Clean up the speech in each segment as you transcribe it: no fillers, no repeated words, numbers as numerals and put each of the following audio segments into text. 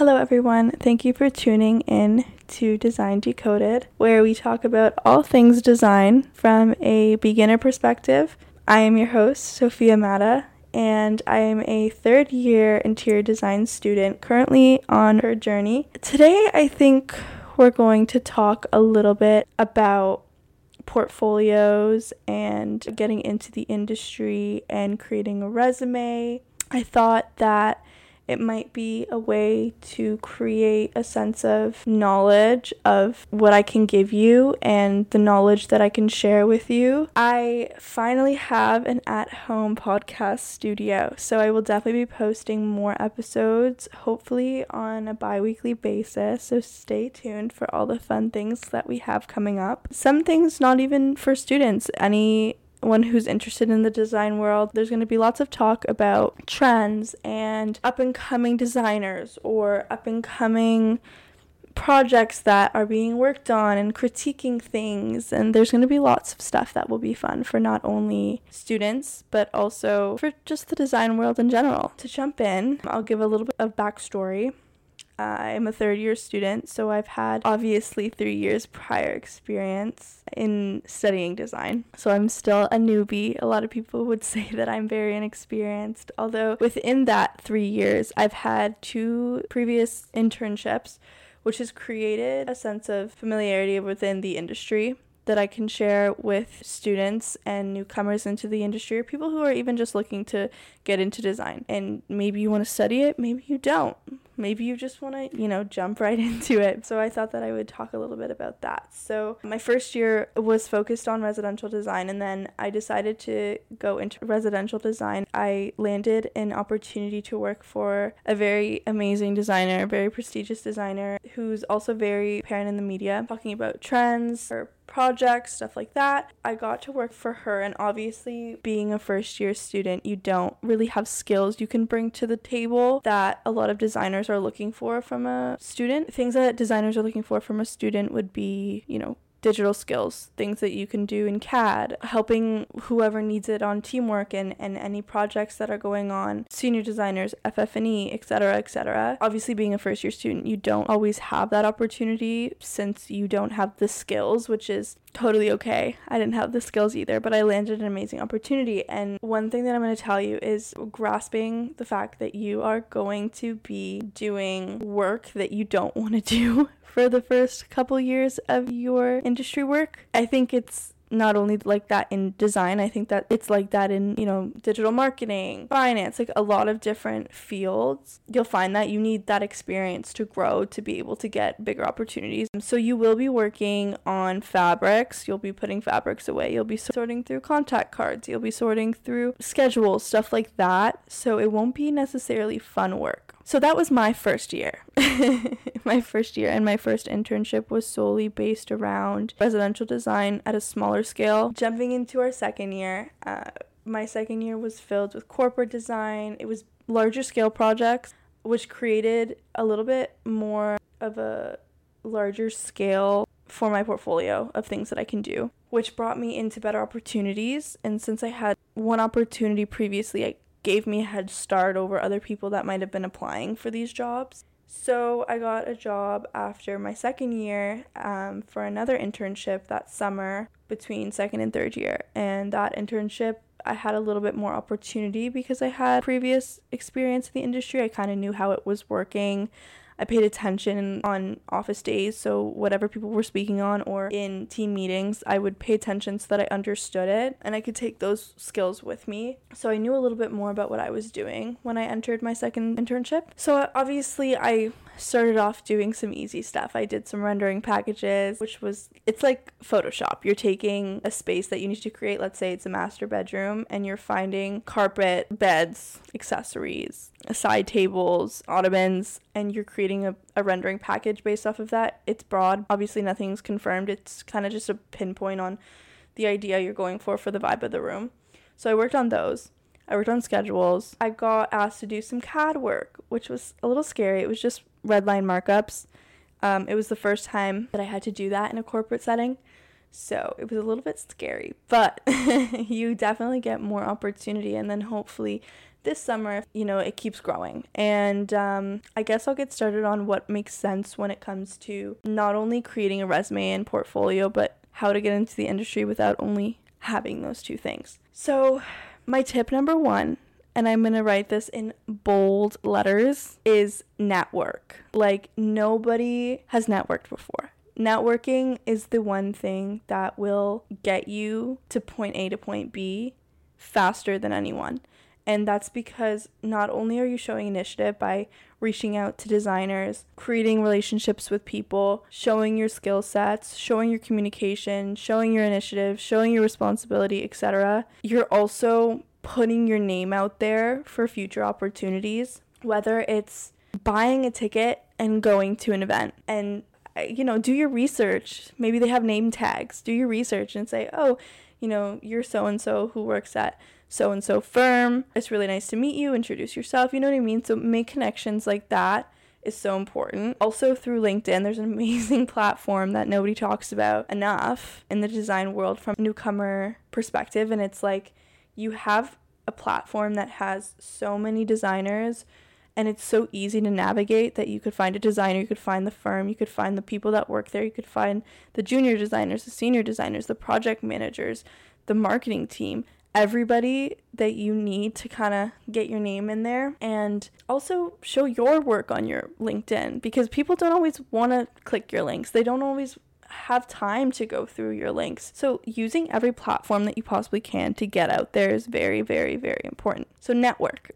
Hello everyone, thank you for tuning in to Design Decoded, where we talk about all things design from a beginner perspective. I am your host, Sophia Mata, and I am a third-year interior design student currently on her journey. Today, I think we're going to talk a little bit about portfolios and getting into the industry and creating a resume. I thought that it might be a way to create a sense of knowledge of what I can give you and the knowledge that I can share with you. I finally have an at-home podcast studio, so I will definitely be posting more episodes, hopefully on a bi-weekly basis, so stay tuned for all the fun things that we have coming up. Some things not even for students, anyone who's interested in the design world. There's going to be lots of talk about trends and up-and-coming designers or up-and-coming projects that are being worked on and critiquing things, and there's going to be lots of stuff that will be fun for not only students but also for just the design world in general. To jump in, I'll give a little bit of backstory. I'm a third-year student, so I've had obviously 3 years prior experience in studying design. So I'm still a newbie. A lot of people would say that I'm very inexperienced, although within that 3 years, I've had 2 previous internships, which has created a sense of familiarity within the industry that I can share with students and newcomers into the industry, or people who are even just looking to get into design. And maybe you want to study it, maybe you don't. Maybe you just want to, jump right into it. So I thought that I would talk a little bit about that. So my first year was focused on residential design, and then I decided to go into residential design. I landed an opportunity to work for a very amazing designer, very prestigious designer, who's also very apparent in the media, talking about trends or projects, stuff like that. I got to work for her, and obviously being a first year student, you don't really have skills you can bring to the table that a lot of designers are looking for from a student. Things that designers are looking for from a student would be, digital skills, things that you can do in CAD, helping whoever needs it on teamwork and any projects that are going on, senior designers, FF&E, etc., etc. Obviously, being a first-year student, you don't always have that opportunity since you don't have the skills, which is totally okay. I didn't have the skills either, but I landed an amazing opportunity. And one thing that I'm going to tell you is grasping the fact that you are going to be doing work that you don't want to do for the first couple years of your industry work. I think it's not only like that in design, I think that it's like that in, digital marketing, finance, like a lot of different fields. You'll find that you need that experience to grow, to be able to get bigger opportunities. So you will be working on fabrics, you'll be putting fabrics away, you'll be sorting through contact cards, you'll be sorting through schedules, stuff like that. So it won't be necessarily fun work. So that was my first year. My first year, and my first internship was solely based around residential design at a smaller scale. Jumping into our second year, my second year was filled with corporate design. It was larger scale projects, which created a little bit more of a larger scale for my portfolio of things that I can do, which brought me into better opportunities. And since I had one opportunity previously, it gave me a head start over other people that might have been applying for these jobs. So I got a job after my second year for another internship that summer between second and third year. And that internship, I had a little bit more opportunity because I had previous experience in the industry. I kind of knew how it was working. I paid attention on office days, so whatever people were speaking on or in team meetings, I would pay attention so that I understood it and I could take those skills with me. So I knew a little bit more about what I was doing when I entered my second internship. So obviously I started off doing some easy stuff. I did some rendering packages, it's like Photoshop. You're taking a space that you need to create, let's say it's a master bedroom, and you're finding carpet, beds, accessories, side tables, ottomans, and you're creating a rendering package based off of that. It's broad. Obviously nothing's confirmed. It's kind of just a pinpoint on the idea you're going for the vibe of the room. So I worked on those. I worked on schedules. I got asked to do some CAD work, which was a little scary. It was just red line markups. It was the first time that I had to do that in a corporate setting. So it was a little bit scary, but you definitely get more opportunity. And then hopefully this summer, it keeps growing. And I guess I'll get started on what makes sense when it comes to not only creating a resume and portfolio, but how to get into the industry without only having those two things. So my tip number 1, and I'm going to write this in bold letters, is network. Like, nobody has networked before. Networking is the one thing that will get you to point A to point B faster than anyone. And that's because not only are you showing initiative by reaching out to designers, creating relationships with people, showing your skill sets, showing your communication, showing your initiative, showing your responsibility, etc. You're also putting your name out there for future opportunities, whether it's buying a ticket and going to an event and do your research. Maybe they have name tags. Do your research and say, oh, you're so-and-so who works at so-and-so firm. It's really nice to meet you. Introduce yourself. You know what I mean? So make connections like that is so important. Also through LinkedIn, there's an amazing platform that nobody talks about enough in the design world from a newcomer perspective. And it's like you have a platform that has so many designers, and it's so easy to navigate that you could find a designer, you could find the firm, you could find the people that work there, you could find the junior designers, the senior designers, the project managers, the marketing team, everybody that you need to kind of get your name in there. And also show your work on your LinkedIn, because people don't always want to click your links. They don't always have time to go through your links. So using every platform that you possibly can to get out there is very, very, very important. So network.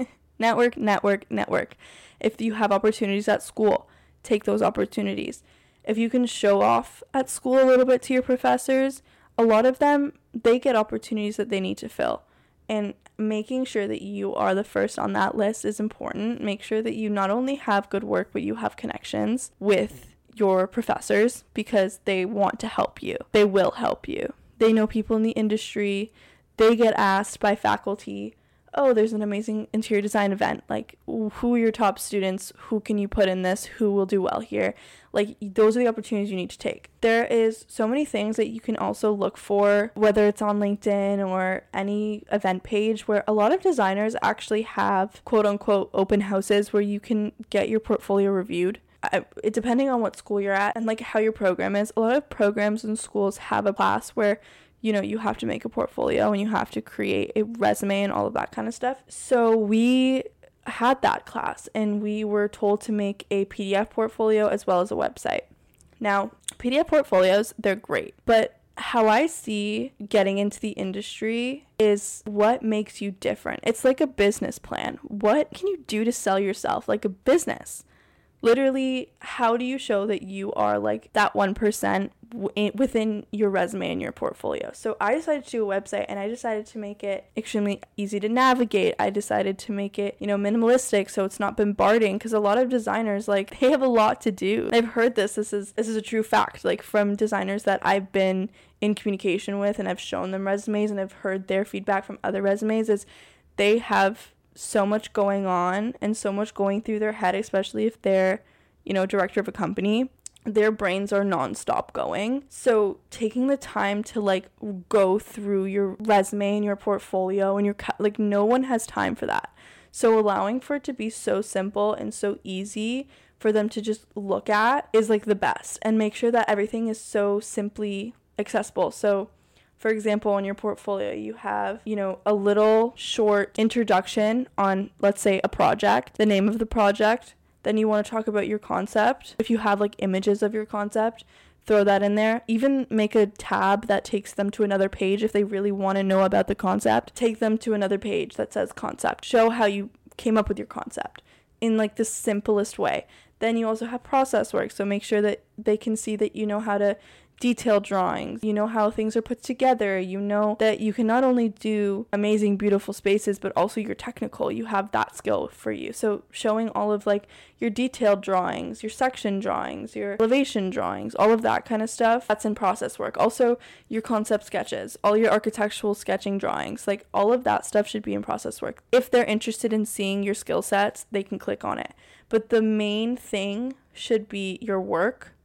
Network. If you have opportunities at school, take those opportunities. If you can show off at school a little bit to your professors, a lot of them, they get opportunities that they need to fill. And making sure that you are the first on that list is important. Make sure that you not only have good work, but you have connections with your professors, because they want to help you. They will help you. They know people in the industry. They get asked by faculty, oh, there's an amazing interior design event. Like, who are your top students? Who can you put in this? Who will do well here? Like, those are the opportunities you need to take. There is so many things that you can also look for, whether it's on LinkedIn or any event page, where a lot of designers actually have quote unquote open houses where you can get your portfolio reviewed. It depending on what school you're at and like how your program is. A lot of programs and schools have a class where you have to make a portfolio and you have to create a resume and all of that kind of stuff. So we had that class and we were told to make a PDF portfolio as well as a website. Now, PDF portfolios, they're great, but how I see getting into the industry is what makes you different. It's like a business plan. What can you do to sell yourself like a business? Literally, how do you show that you are like that 1% within your resume and your portfolio? So I decided to do a website, and I decided to make it extremely easy to navigate. I decided to make it, minimalistic, so it's not bombarding, because a lot of designers, like, they have a lot to do. I've heard this is a true fact, like, from designers that I've been in communication with, and I've shown them resumes, and I've heard their feedback from other resumes, is they have so much going on and so much going through their head, especially if they're, director of a company. Their brains are nonstop going. So taking the time to like go through your resume and your portfolio and no one has time for that. So allowing for it to be so simple and so easy for them to just look at is like the best, and make sure that everything is so simply accessible. So for example, on your portfolio, you have, a little short introduction on, let's say, a project, the name of the project. Then you want to talk about your concept. If you have like images of your concept, throw that in there. Even make a tab that takes them to another page. If they really want to know about the concept, take them to another page that says concept. Show how you came up with your concept in like the simplest way. Then you also have process work. So make sure that they can see that you know how to detailed drawings, you know how things are put together, you know that you can not only do amazing, beautiful spaces, but also you're technical, you have that skill for you. So showing all of like your detailed drawings, your section drawings, your elevation drawings, all of that kind of stuff, that's in process work. Also your concept sketches, all your architectural sketching drawings, like all of that stuff should be in process work. If they're interested in seeing your skill sets, they can click on it. But the main thing should be your work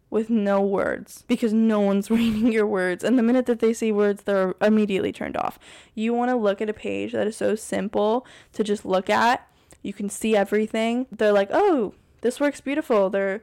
with no words because no one's reading your words. And the minute that they see words, they're immediately turned off. You want to look at a page that is so simple to just look at. You can see everything. They're like, oh, this works beautiful. Their,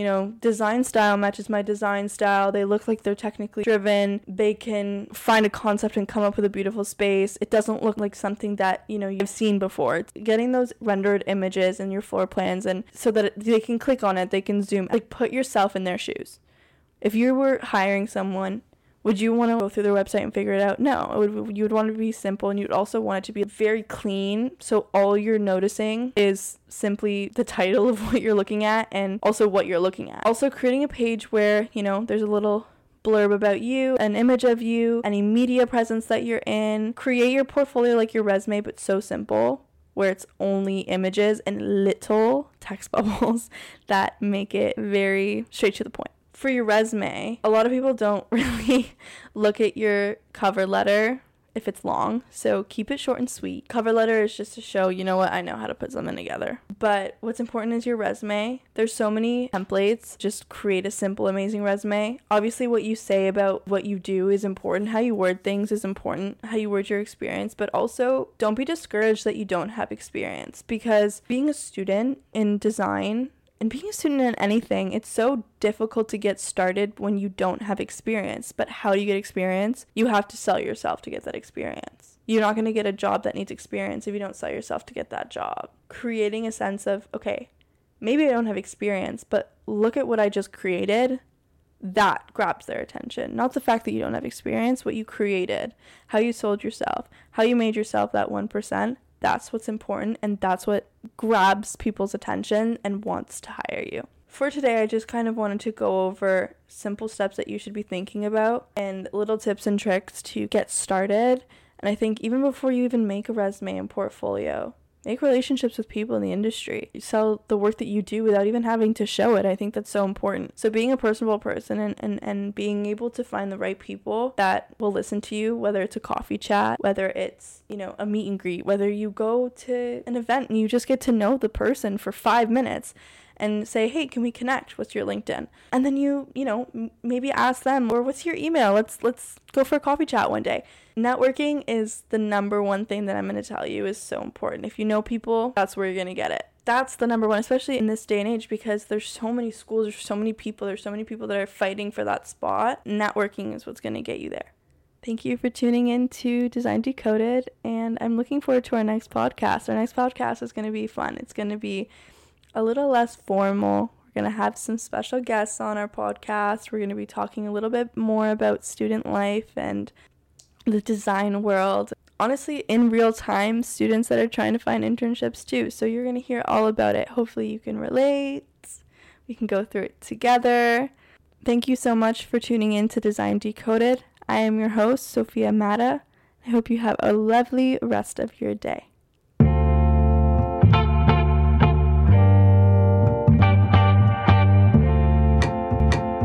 design style matches my design style. They look like they're technically driven. They can find a concept and come up with a beautiful space. It doesn't look like something that, you've seen before. It's getting those rendered images in your floor plans, and so that they can click on it, they can zoom. Like, put yourself in their shoes. If you were hiring someone, would you want to go through their website and figure it out? No. You would want it to be simple, and you'd also want it to be very clean, so all you're noticing is simply the title of what you're looking at and also what you're looking at. Also, creating a page where, there's a little blurb about you, an image of you, any media presence that you're in. Create your portfolio like your resume, but so simple, where it's only images and little text bubbles that make it very straight to the point. For your resume, a lot of people don't really look at your cover letter if it's long, so keep it short and sweet. Cover letter is just to show, I know how to put something together. But what's important is your resume. There's so many templates. Just create a simple, amazing resume. Obviously, what you say about what you do is important. How you word things is important. How you word your experience. But also, don't be discouraged that you don't have experience, because being a student in design and being a student in anything, it's so difficult to get started when you don't have experience. But how do you get experience? You have to sell yourself to get that experience. You're not going to get a job that needs experience if you don't sell yourself to get that job. Creating a sense of, okay, maybe I don't have experience, but look at what I just created. That grabs their attention. Not the fact that you don't have experience, what you created, how you sold yourself, how you made yourself that 1%. That's what's important, and that's what grabs people's attention and wants to hire you. For today, I just kind of wanted to go over simple steps that you should be thinking about and little tips and tricks to get started. And I think even before you even make a resume and portfolio, make relationships with people in the industry. You sell the work that you do without even having to show it. I think that's so important. So being a personable person and being able to find the right people that will listen to you, whether it's a coffee chat, whether it's, a meet and greet, whether you go to an event and you just get to know the person for 5 minutes and say, hey, can we connect? What's your LinkedIn? And then you maybe ask them, or what's your email? Let's go for a coffee chat one day. Networking is the number one thing that I'm going to tell you is so important. If you know people, that's where you're going to get it. That's the number one, especially in this day and age, because there's so many schools, there's so many people that are fighting for that spot. Networking is what's going to get you there. Thank you for tuning in to Design Decoded, and I'm looking forward to our next podcast. Our next podcast is going to be fun. It's going to be a little less formal. We're going to have some special guests on our podcast. We're going to be talking a little bit more about student life and the design world. Honestly, in real time, students that are trying to find internships too. So you're going to hear all about it. Hopefully you can relate. We can go through it together. Thank you so much for tuning in to Design Decoded. I am your host, Sophia Mata. I hope you have a lovely rest of your day.